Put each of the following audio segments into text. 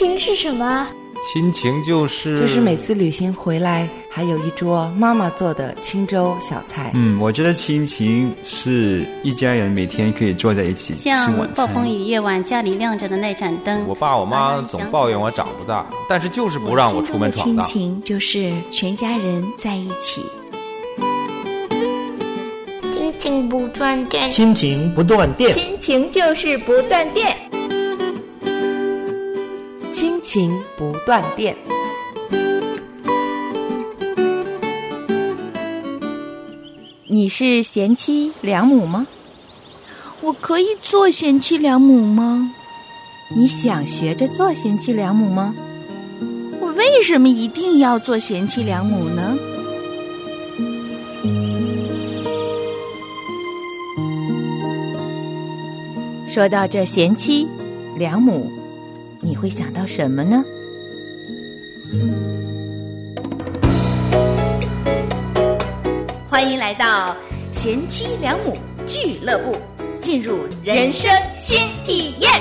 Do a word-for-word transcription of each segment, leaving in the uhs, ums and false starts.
情是什么？ 亲情就是就是每次旅行回来还有一桌妈妈做的清粥小菜。 嗯，我觉得亲情是一家人每天可以坐在一起吃晚餐。 像暴风雨夜晚家里亮着的那盏灯， 我爸我妈总抱怨我长不大，但是就是不让我出门闯荡。 亲情就是全家人在一起。 亲情不断电， 亲情不断电， 亲情就是不断电， 亲情不断电。 你是贤妻良母吗？ 我可以做贤妻良母吗？ 你想学着做贤妻良母吗？ 我为什么一定要做贤妻良母呢？ 说到这贤妻良母，你会想到什么呢？ 欢迎来到贤妻良母俱乐部，进入人生新体验。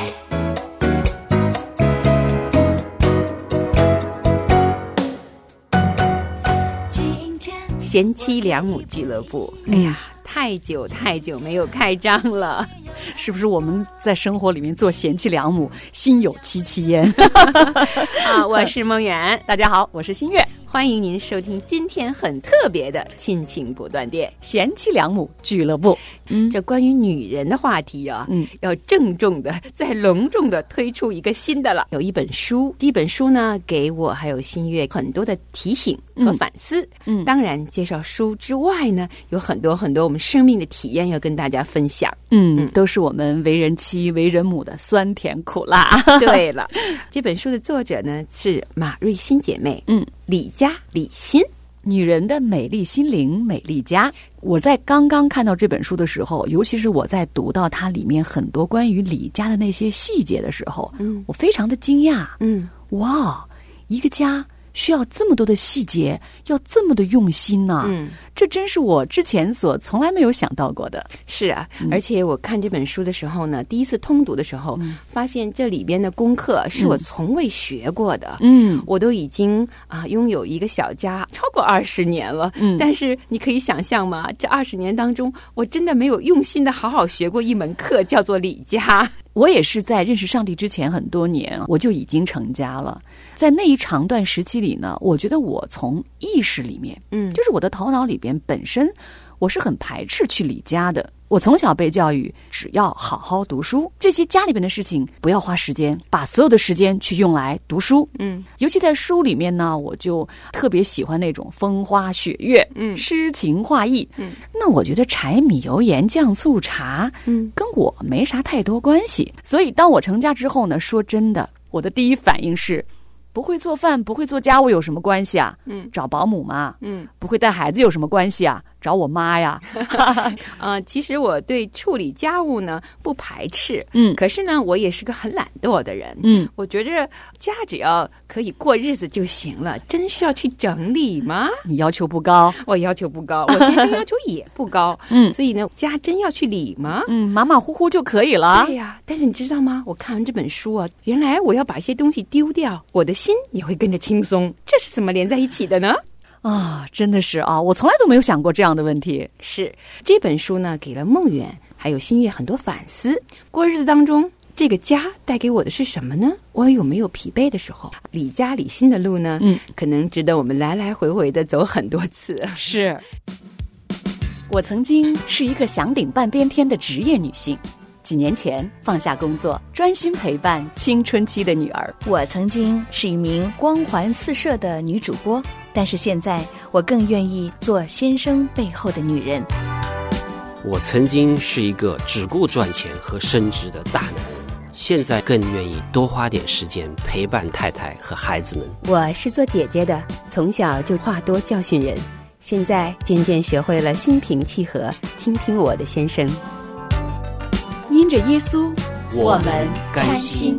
贤妻良母俱乐部，哎呀，太久太久没有开张了。 是不是我们在生活里面做贤妻良母心有戚戚焉？ 啊，我是梦圆， 大家好，我是新月， 欢迎您收听今天很特别的亲情不断电贤妻良母俱乐部。 嗯，这关于女人的话题啊，嗯，要郑重的再隆重的推出一个新的了。有一本书，这本书呢给我还有新月很多的提醒和反思。嗯，当然介绍书之外呢，有很多很多我们生命的体验要跟大家分享。 嗯，嗯都是我们为人妻为人母的酸甜苦辣。 对了，这本书的作者呢是马瑞欣姐妹，嗯，李家李欣。 女人的美丽心灵，美丽家。我在刚刚看到这本书的时候，尤其是我在读到它里面很多关于李家的那些细节的时候，嗯，我非常的惊讶。嗯，哇，一个家需要这么多的细节，要这么的用心呢、啊？嗯，这真是我之前所从来没有想到过的。 是啊，嗯、而且我看这本书的时候呢，第一次通读的时候，嗯、发现这里边的功课是我从未学过的。嗯，我都已经啊拥有一个小家超过二十年了。嗯，但是你可以想象吗？这二十年当中，我真的没有用心的好好学过一门课，叫做李家。 我也是在认识上帝之前很多年，我就已经成家了。在那一长段时期里呢，我觉得我从意识里面，嗯，就是我的头脑里边本身，我是很排斥去李家的。我从小被教育，只要好好读书，这些家里边的事情不要花时间，把所有的时间去用来读书。嗯，尤其在书里面呢，我就特别喜欢那种风花雪月，嗯，诗情画意。嗯，那我觉得柴米油盐酱醋茶，嗯，跟我没啥太多关系。所以当我成家之后呢，说真的，我的第一反应是，不会做饭，不会做家务有什么关系啊？嗯，找保姆嘛。嗯，不会带孩子有什么关系啊？找我妈呀。 呃，其实我对处理家务呢不排斥，嗯，可是呢，我也是个很懒惰的人，嗯，我觉着家只要可以过日子就行了，真需要去整理吗？ 你要求不高， 我要求不高，我先生要求也不高，嗯，所以呢，家真要去理吗？ 嗯，马马虎虎就可以了。 对呀，但是你知道吗？我看完这本书啊，原来我要把一些东西丢掉，我的心也会跟着轻松，这是怎么连在一起的呢？ 啊，真的是啊，我从来都没有想过这样的问题。 是这本书呢，给了梦远还有新月很多反思。过日子当中，这个家带给我的是什么呢？我有没有疲惫的时候？李家李欣的路呢，嗯，可能值得我们来来回回的走很多次。 是，我曾经是一个响顶半边天的职业女性。几年前放下工作，专心陪伴青春期的女儿。 我曾经是一名光环四射的女主播，但是现在我更愿意做先生背后的女人。 我曾经是一个只顾赚钱和升职的大男人，现在更愿意多花点时间陪伴太太和孩子们。 我是做姐姐的，从小就话多教训人，现在渐渐学会了心平气和倾听我的先生。 因着耶稣， 我们甘心。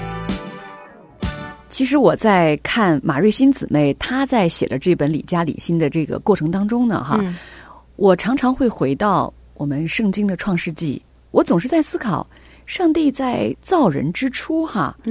其实我在看马瑞欣姊妹她在写了这本李家李欣的这个过程当中呢，哈、嗯，我常常会回到我们圣经的创世纪，我总是在思考，上帝在造人之初，哈，嗯，他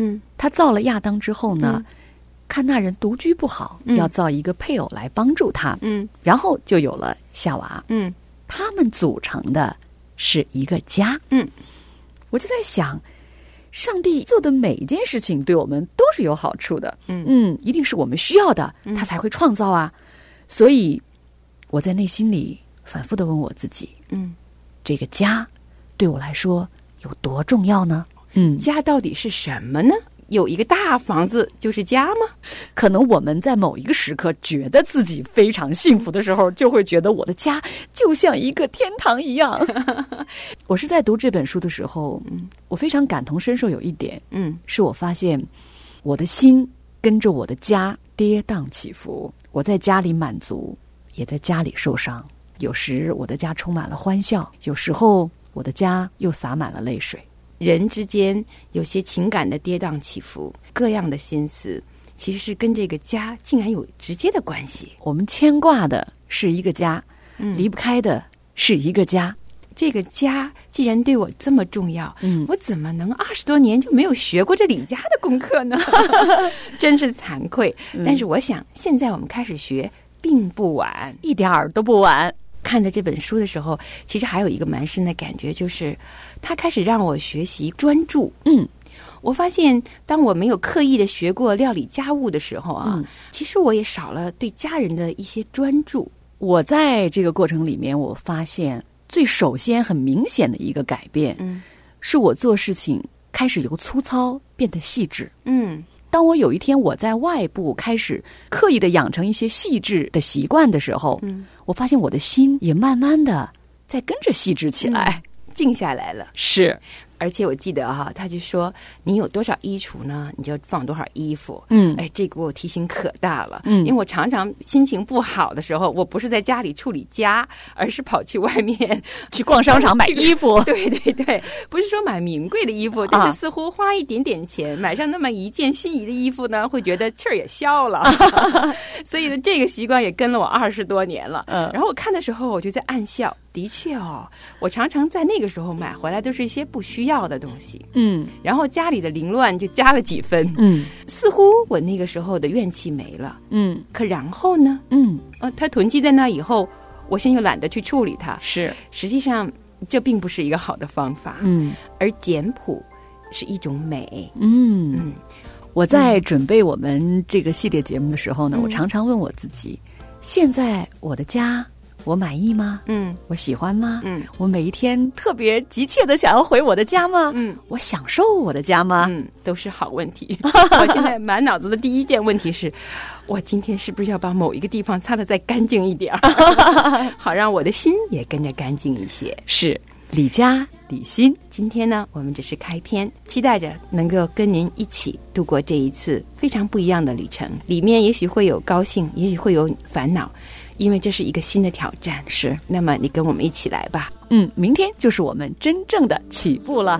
他造了亚当之后呢， 嗯看那人独居不好， 嗯要造一个配偶来帮助他。 嗯， 然后就有了夏娃。 嗯， 他们组成的是一个家。 嗯， 我就在想，上帝做的每一件事情对我们都是有好处的。 嗯嗯，一定是我们需要的，他才会创造啊。所以我在内心里反复的问我自己， 嗯， 这个家对我来说有多重要呢？嗯， 家到底是什么呢？有一个大房子就是家吗？ 可能我们在某一个时刻觉得自己非常幸福的时候，就会觉得我的家就像一个天堂一样。我是在读这本书的时候，嗯，我非常感同身受。有一点， 嗯， 是我发现我的心跟着我的家跌宕起伏。我在家里满足，也在家里受伤。有时我的家充满了欢笑，有时候我的家又洒满了泪水。 人之间有些情感的跌宕起伏，各样的心思，其实是跟这个家竟然有直接的关系。 我们牵挂的是一个家， 嗯， 离不开的是一个家。 这个家既然对我这么重要，嗯，我怎么能二十多年就没有学过这李家的功课呢？真是惭愧。嗯，但是我想，现在我们开始学并不晚， 一点儿都不晚。 看着这本书的时候，其实还有一个蛮深的感觉，就是它开始让我学习专注。 嗯， 我发现当我没有刻意的学过料理家务的时候啊， 嗯， 其实我也少了对家人的一些专注。 我在这个过程里面，我发现最首先很明显的一个改变， 嗯， 是我做事情开始由粗糙变得细致。 嗯。 当我有一天我在外部开始刻意的养成一些细致的习惯的时候， 嗯， 我发现我的心也慢慢的在跟着细致起来， 嗯，静下来了。 是。 而且我记得哈，他就说你有多少衣橱呢，你就放多少衣服。 嗯， 哎，这给我提醒可大了。 嗯， 因为我常常心情不好的时候，我不是在家里处理家，而是跑去外面去逛商场买衣服。 对对对，不是说买名贵的衣服，但是似乎花一点点钱买上那么一件心仪的衣服呢，会觉得气儿也消了。所以呢，这个习惯也跟了我二十多年了。嗯，然后我看的时候，我就在暗笑。的确哦，我常常在那个时候买回来都是一些不需要的东西， 嗯， 然后家里的凌乱就加了几分， 嗯， 似乎我那个时候的怨气没了， 嗯， 可然后呢， 嗯， 呃，它囤积在那以后，我现在又懒得去处理它， 是， 实际上这并不是一个好的方法， 嗯， 而简朴是一种美， 嗯嗯， 我在准备我们这个系列节目的时候呢， 嗯， 我常常问我自己，现在我的家我满意吗？ 嗯， 我喜欢吗？ 嗯， 我每一天特别急切的想要回我的家吗？ 嗯， 我享受我的家吗？ 嗯，都是好问题。我现在满脑子的第一件问题是，我今天是不是要把某一个地方擦得再干净一点好让我的心也跟着干净一些。 是李家李心。 今天呢，我们只是开篇，期待着能够跟您一起度过这一次非常不一样的旅程，里面也许会有高兴，也许会有烦恼，因为这是一个新的挑战。 是， 那么你跟我们一起来吧。 嗯，明天就是我们真正的起步了。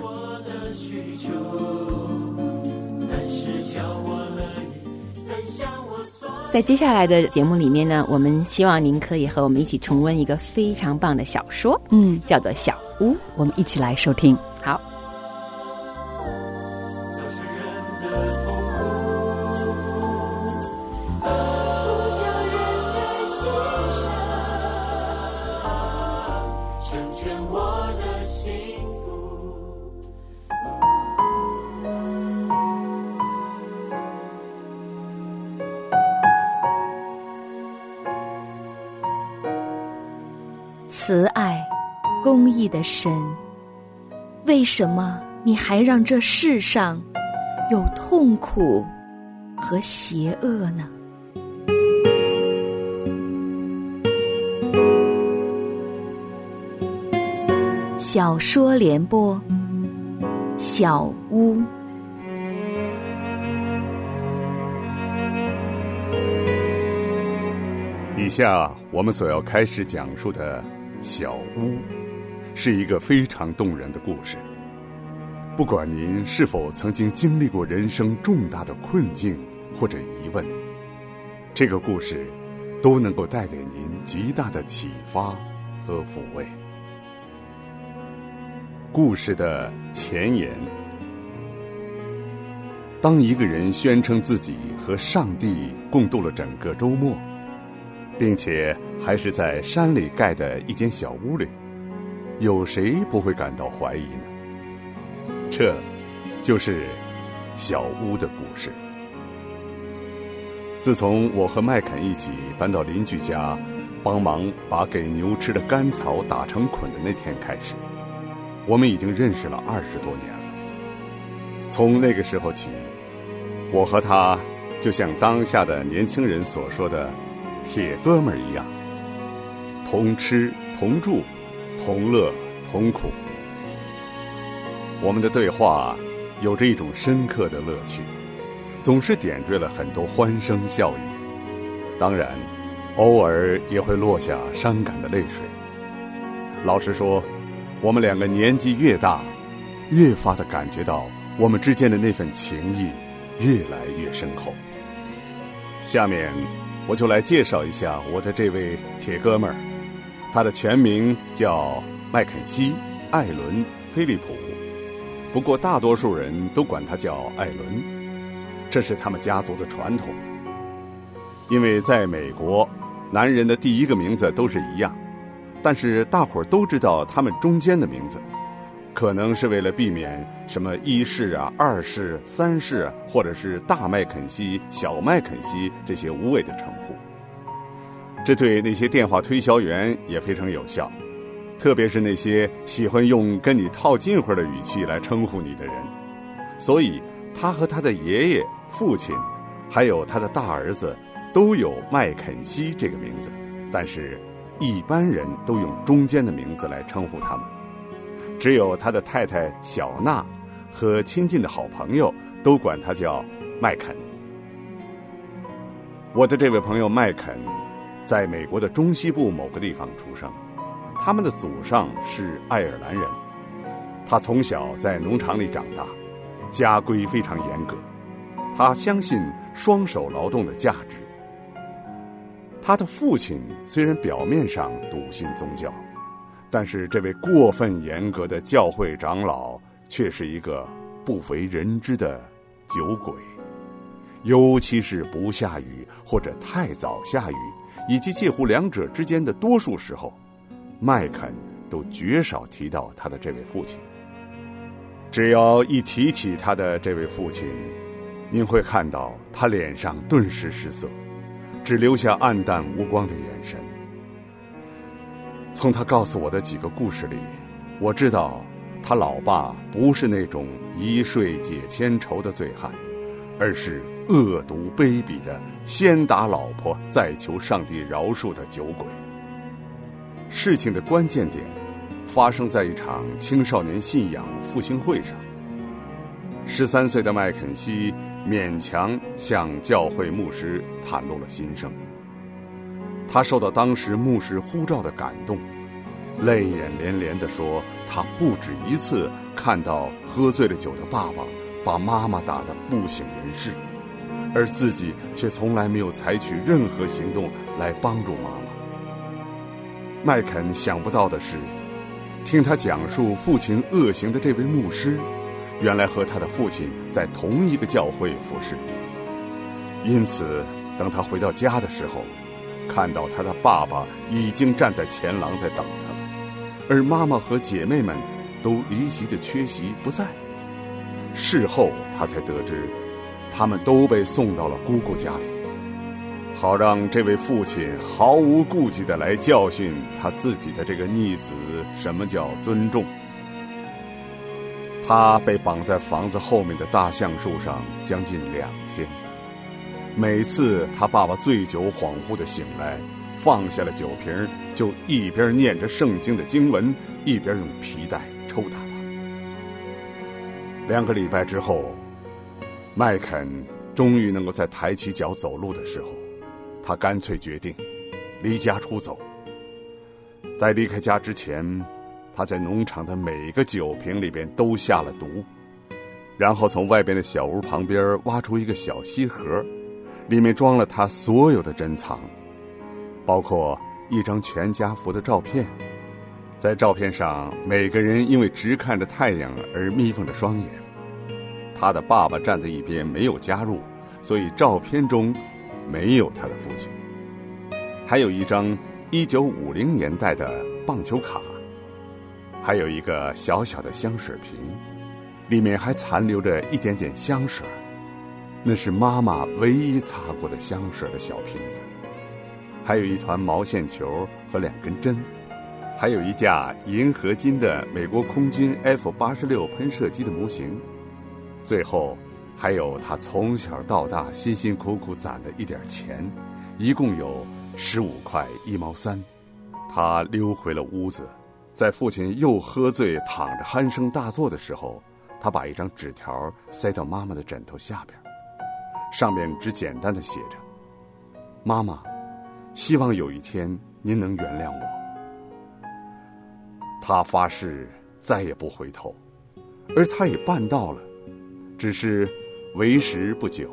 在接下来的节目里面呢，我们希望您可以和我们一起重温一个非常棒的小说， 嗯， 叫做《小屋》， 我们一起来收听。 好。 慈爱、公义的神，为什么你还让这世上有痛苦和邪恶呢？小说联播，小屋。 以下我们所要开始讲述的小屋，是一个非常动人的故事。不管您是否曾经经历过人生重大的困境或者疑问，这个故事都能够带给您极大的启发和抚慰。故事的前言： 当一个人宣称自己和上帝共度了整个周末，并且还是在山里盖的一间小屋里，有谁不会感到怀疑呢？这就是小屋的故事。自从我和麦肯一起搬到邻居家，帮忙把给牛吃的干草打成捆的那天开始，我们已经认识了二十多年了。从那个时候起，我和他就像当下的年轻人所说的铁哥们儿一样，同吃同住同乐同苦。我们的对话有着一种深刻的乐趣，总是点缀了很多欢声笑语，当然偶尔也会落下伤感的泪水。老实说，我们两个年纪越大，越发的感觉到我们之间的那份情谊越来越深厚。下面我就来介绍一下我的这位铁哥们儿，他的全名叫麦肯锡·艾伦·菲利普，不过大多数人都管他叫艾伦，这是他们家族的传统。因为在美国，男人的第一个名字都是一样，但是大伙儿都知道他们中间的名字，可能是为了避免什么一世啊、二世、三世啊，或者是大麦肯锡、小麦肯锡这些无谓的称呼。这对那些电话推销员也非常有效，特别是那些喜欢用跟你套近乎的语气来称呼你的人。所以他和他的爷爷、父亲，还有他的大儿子都有麦肯锡这个名字，但是一般人都用中间的名字来称呼他们。只有他的太太小娜和亲近的好朋友都管他叫麦肯。我的这位朋友麦肯在美国的中西部某个地方出生，他们的祖上是爱尔兰人。他从小在农场里长大，家规非常严格，他相信双手劳动的价值。他的父亲虽然表面上笃信宗教，但是这位过分严格的教会长老却是一个不为人知的酒鬼，尤其是不下雨或者太早下雨，以及介乎两者之间的多数时候，麦肯都绝少提到他的这位父亲。只要一提起他的这位父亲，您会看到他脸上顿时失色，只留下暗淡无光的眼神。从他告诉我的几个故事里，我知道他老爸不是那种一睡解千愁的醉汉，而是恶毒卑鄙的先打老婆再求上帝饶恕的酒鬼。事情的关键点发生在一场青少年信仰复兴会上。十三岁的麦肯锡勉强向教会牧师袒露了心声。他受到当时牧师呼召的感动，泪眼连连地说，他不止一次看到喝醉了酒的爸爸把妈妈打得不省人事，而自己却从来没有采取任何行动来帮助妈妈。麦肯想不到的是，听他讲述父亲恶行的这位牧师，原来和他的父亲在同一个教会服侍。因此等他回到家的时候，看到他的爸爸已经站在前廊在等他了，而妈妈和姐妹们都离奇的缺席不在。事后他才得知，他们都被送到了姑姑家里，好让这位父亲毫无顾忌地来教训他自己的这个逆子什么叫尊重。他被绑在房子后面的大橡树上将近两天，每次他爸爸醉酒恍惚地醒来，放下了酒瓶，就一边念着圣经的经文，一边用皮带抽打他。两个礼拜之后，麦肯终于能够在抬起脚走路的时候，他干脆决定离家出走。在离开家之前，他在农场的每个酒瓶里边都下了毒，然后从外边的小屋旁边挖出一个小锡盒，里面装了他所有的珍藏，包括一张全家福的照片。在照片上，每个人因为直看着太阳而眯缝着双眼。 他的爸爸站在一边没有加入，所以照片中没有他的父亲。还有一张一九五零年代的棒球卡，还有一个小小的香水瓶，里面还残留着一点点香水，那是妈妈唯一擦过的香水的小瓶子。还有一团毛线球和两根针，还有一架银合金的美国空军 F 八十六 喷射机的模型，最后还有他从小到大辛辛苦苦攒的一点钱，一共有十五块一毛三。他溜回了屋子，在父亲又喝醉躺着鼾声大作的时候，他把一张纸条塞到妈妈的枕头下边，上面只简单的写着：妈妈，希望有一天您能原谅我。他发誓再也不回头，而他也办到了，只是为时不久。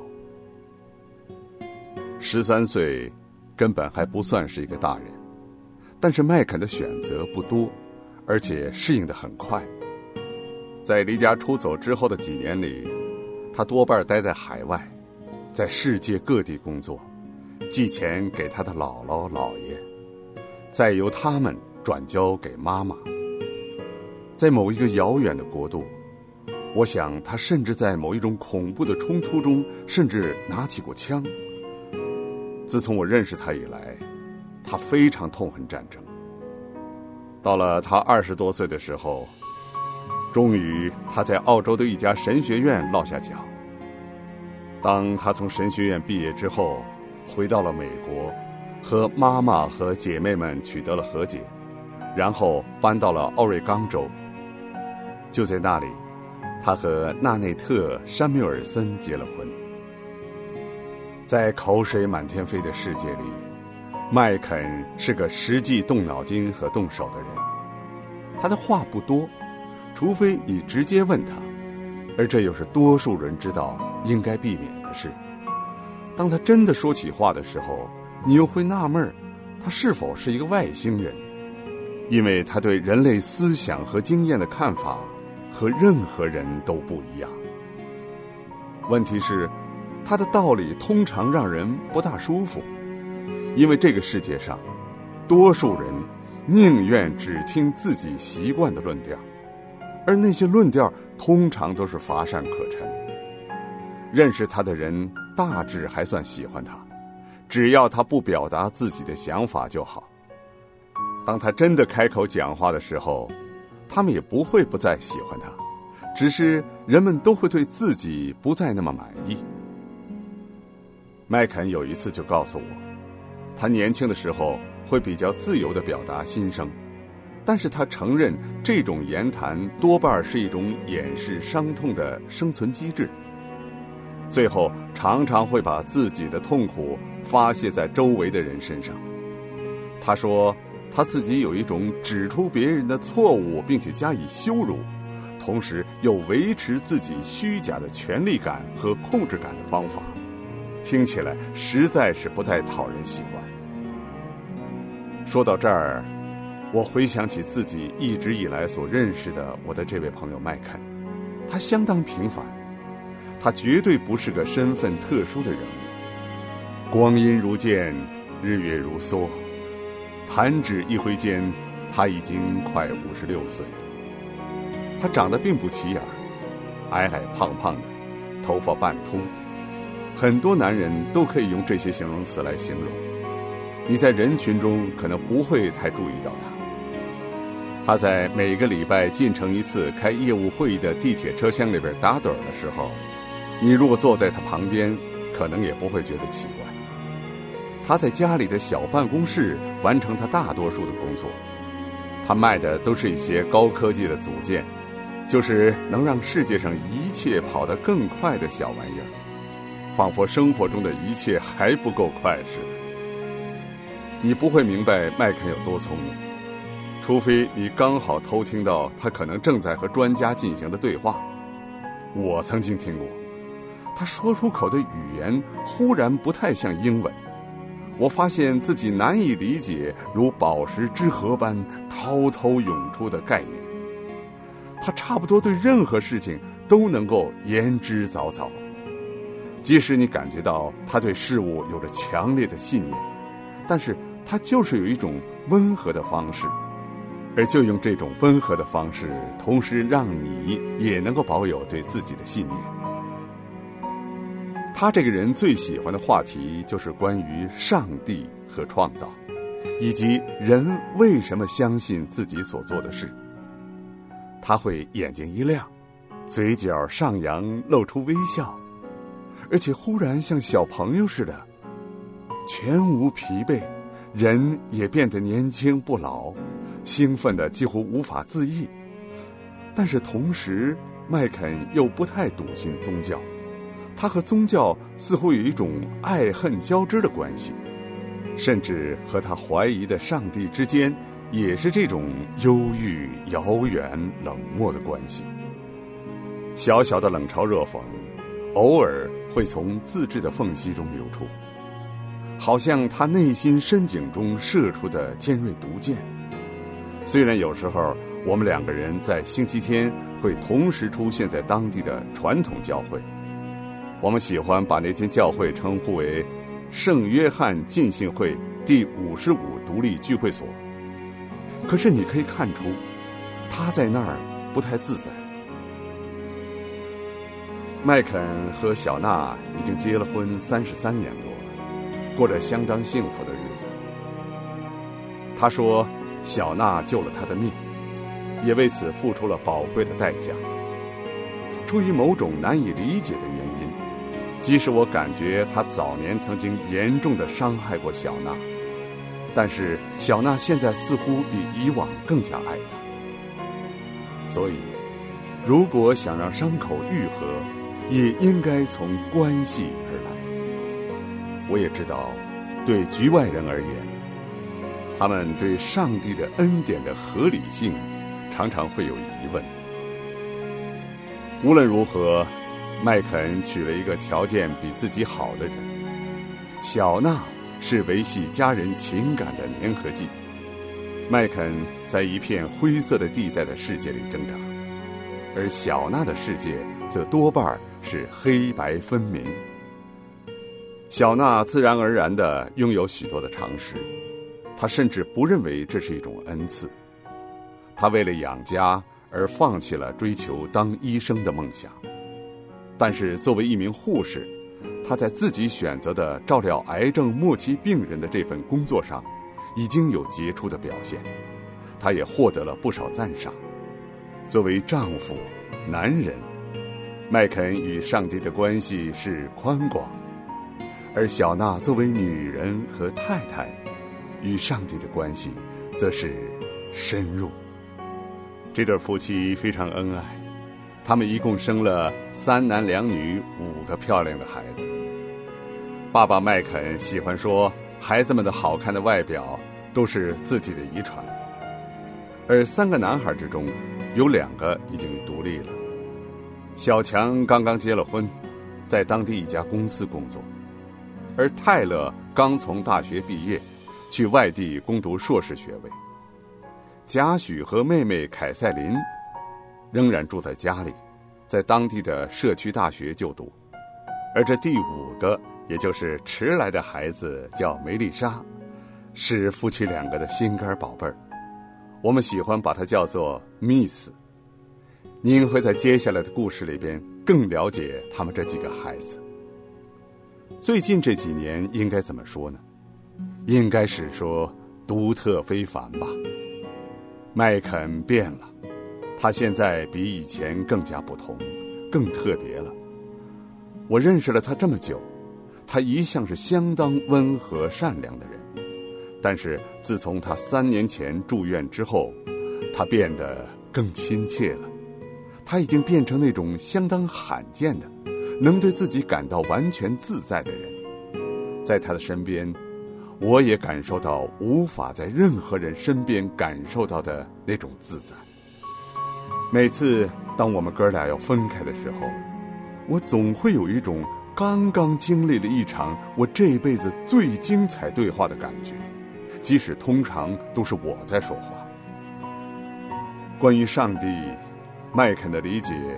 十三岁根本还不算是一个大人，但是麦肯的选择不多，而且适应得很快。在离家出走之后的几年里，他多半待在海外，在世界各地工作，寄钱给他的姥姥姥爷，再由他们转交给妈妈。在某一个遥远的国度，我想他甚至在某一种恐怖的冲突中，甚至拿起过枪。自从我认识他以来，他非常痛恨战争。到了他二十多岁的时候，终于他在澳洲的一家神学院落下脚。当他从神学院毕业之后，回到了美国，和妈妈和姐妹们取得了和解，然后搬到了奥瑞冈州。就在那里，他和纳内特·山缪尔森结了婚。在口水满天飞的世界里，麦肯是个实际动脑筋和动手的人。他的话不多，除非你直接问他，而这又是多数人知道应该避免的事。当他真的说起话的时候，你又会纳闷他是否是一个外星人，因为他对人类思想和经验的看法和任何人都不一样。问题是，他的道理通常让人不大舒服，因为这个世界上，多数人宁愿只听自己习惯的论调，而那些论调通常都是乏善可陈。认识他的人大致还算喜欢他，只要他不表达自己的想法就好。当他真的开口讲话的时候，他们也不会不再喜欢他，只是人们都会对自己不再那么满意。麦肯有一次就告诉我，他年轻的时候会比较自由地表达心声，但是他承认这种言谈多半是一种掩饰伤痛的生存机制，最后常常会把自己的痛苦发泄在周围的人身上。他说他自己有一种指出别人的错误并且加以羞辱，同时又维持自己虚假的权力感和控制感的方法，听起来实在是不太讨人喜欢。说到这儿，我回想起自己一直以来所认识的我的这位朋友麦肯，他相当平凡，他绝对不是个身份特殊的人物。光阴如箭，日月如梭，弹指一挥间，他已经快五十六岁。他长得并不起眼，矮矮胖胖的，头发半秃，很多男人都可以用这些形容词来形容。你在人群中可能不会太注意到他。他在每个礼拜进城一次开业务会议的地铁车厢里边打盹的时候，你如果坐在他旁边，可能也不会觉得奇怪。他在家里的小办公室完成他大多数的工作，他卖的都是一些高科技的组件，就是能让世界上一切跑得更快的小玩意儿，仿佛生活中的一切还不够快似的。你不会明白麦肯有多聪明，除非你刚好偷听到他可能正在和专家进行的对话。我曾经听过，他说出口的语言忽然不太像英文，我发现自己难以理解如宝石之河般滔滔涌出的概念。他差不多对任何事情都能够言之凿凿。即使你感觉到他对事物有着强烈的信念，但是他就是有一种温和的方式，而就用这种温和的方式，同时让你也能够保有对自己的信念。他这个人最喜欢的话题就是关于上帝和创造，以及人为什么相信自己所做的事。他会眼睛一亮，嘴角上扬，露出微笑，而且忽然像小朋友似的，全无疲惫，人也变得年轻不老，兴奋的几乎无法自抑。但是同时，麦肯又不太笃信宗教，他和宗教似乎有一种爱恨交织的关系，甚至和他怀疑的上帝之间也是这种忧郁、遥远、冷漠的关系。小小的冷嘲热讽偶尔会从自制的缝隙中流出，好像他内心深井中射出的尖锐毒箭。虽然有时候我们两个人在星期天会同时出现在当地的传统教会，我们喜欢把那间教会称呼为圣约翰浸信会第五十五独立聚会所，可是你可以看出他在那儿不太自在。麦肯和小娜已经结了婚三十三年多了，过着相当幸福的日子。他说小娜救了他的命，也为此付出了宝贵的代价。出于某种难以理解的原因，即使我感觉他早年曾经严重地伤害过小娜，但是小娜现在似乎比以往更加爱他。所以如果想让伤口愈合，也应该从关系而来。我也知道，对局外人而言，他们对上帝的恩典的合理性常常会有疑问。无论如何，麦肯娶了一个条件比自己好的人，小娜是维系家人情感的粘合剂。麦肯在一片灰色的地带的世界里挣扎，而小娜的世界则多半是黑白分明。小娜自然而然地拥有许多的常识，她甚至不认为这是一种恩赐。她为了养家而放弃了追求当医生的梦想，但是作为一名护士，她在自己选择的照料癌症末期病人的这份工作上已经有杰出的表现，她也获得了不少赞赏。作为丈夫、男人，麦肯与上帝的关系是宽广，而小娜作为女人和太太，与上帝的关系则是深入。这对夫妻非常恩爱，他们一共生了三男两女五个漂亮的孩子。爸爸麦肯喜欢说，孩子们的好看的外表都是自己的遗传，而三个男孩之中有两个已经独立了。小强刚刚结了婚，在当地一家公司工作，而泰勒刚从大学毕业，去外地攻读硕士学位。贾许和妹妹凯瑟琳仍然住在家里，在当地的社区大学就读。而这第五个，也就是迟来的孩子，叫梅丽莎，是夫妻两个的心肝宝贝儿，我们喜欢把她叫做 Miss。 您会在接下来的故事里边更了解他们这几个孩子。最近这几年应该怎么说呢？应该是说独特非凡吧。麦肯变了，他现在比以前更加不同，更特别了。我认识了他这么久，他一向是相当温和善良的人，但是自从他三年前住院之后，他变得更亲切了。他已经变成那种相当罕见的能对自己感到完全自在的人。在他的身边，我也感受到无法在任何人身边感受到的那种自在。每次当我们哥俩要分开的时候，我总会有一种刚刚经历了一场我这辈子最精彩对话的感觉，即使通常都是我在说话。关于上帝，麦肯的理解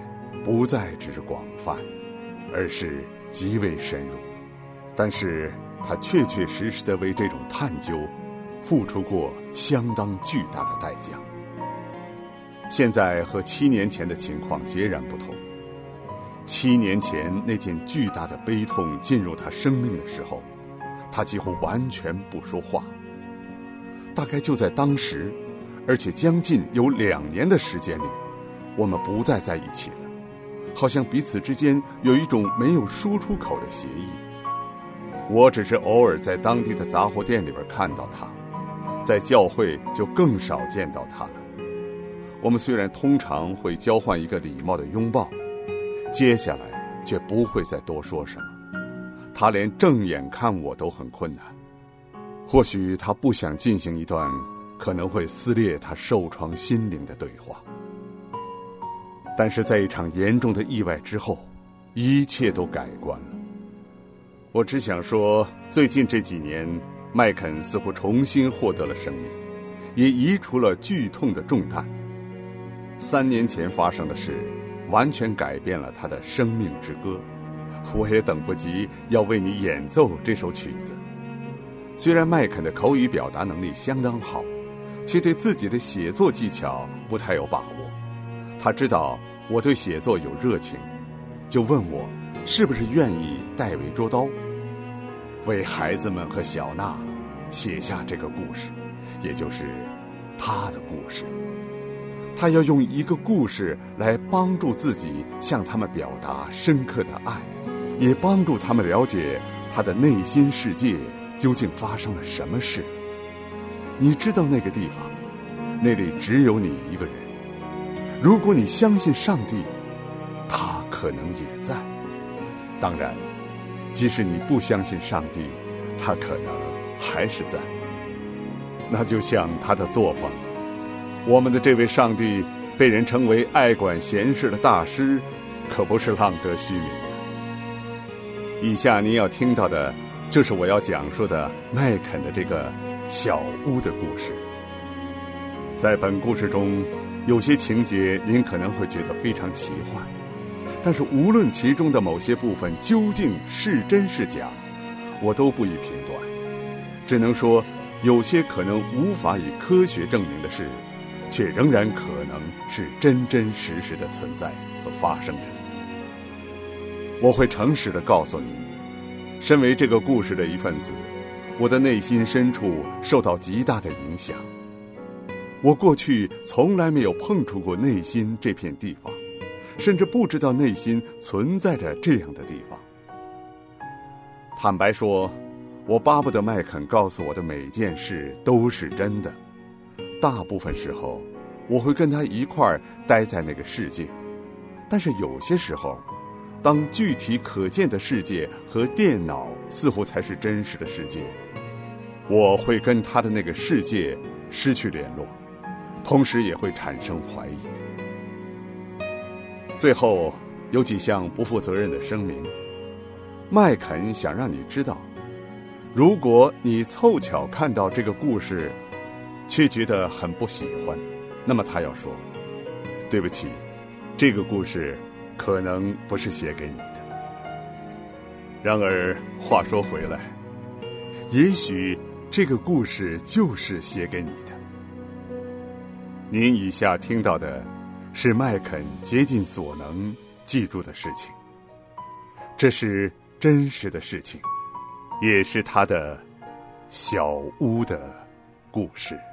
不再只是广泛，而是极为深入。但是他确确实实地为这种探究付出过相当巨大的代价。现在和七年前的情况截然不同。七年前那件巨大的悲痛进入他生命的时候，他几乎完全不说话。大概就在当时，而且将近有两年的时间里，我们不再在一起了，好像彼此之间有一种没有说出口的协议。我只是偶尔在当地的杂货店里边看到他，在教会就更少见到他了。我们虽然通常会交换一个礼貌的拥抱，接下来却不会再多说什么。他连正眼看我都很困难，或许他不想进行一段可能会撕裂他受创心灵的对话。但是在一场严重的意外之后，一切都改观了。我只想说，最近这几年，麦肯似乎重新获得了生命，也移除了剧痛的重担。三年前发生的事完全改变了他的生命之歌，我也等不及要为你演奏这首曲子。虽然麦肯的口语表达能力相当好，却对自己的写作技巧不太有把握。他知道我对写作有热情，就问我是不是愿意代为捉刀，为孩子们和小娜写下这个故事，也就是他的故事。他要用一个故事来帮助自己向他们表达深刻的爱，也帮助他们了解他的内心世界究竟发生了什么事。你知道那个地方，那里只有你一个人。如果你相信上帝，他可能也在。当然，即使你不相信上帝，他可能还是在。那就像他的作风，我们的这位上帝被人称为爱管闲事的大师，可不是浪得虚名的。以下您要听到的就是我要讲述的麦肯的这个小屋的故事。在本故事中，有些情节您可能会觉得非常奇幻，但是无论其中的某些部分究竟是真是假，我都不予评断。只能说，有些可能无法以科学证明的事，却仍然可能是真真实实的存在和发生着的。我会诚实地告诉你，身为这个故事的一份子，我的内心深处受到极大的影响。我过去从来没有碰触过内心这片地方，甚至不知道内心存在着这样的地方。坦白说，我巴不得麦肯告诉我的每件事都是真的。大部分时候，我会跟他一块儿待在那个世界，但是有些时候，当具体可见的世界和电脑似乎才是真实的世界，我会跟他的那个世界失去联络，同时也会产生怀疑。最后有几项不负责任的声明。麦肯想让你知道，如果你凑巧看到这个故事却觉得很不喜欢，那么他要说，对不起，这个故事可能不是写给你的。然而话说回来，也许这个故事就是写给你的。您以下听到的是麦肯竭尽所能记住的事情，这是真实的事情，也是他的小屋的故事。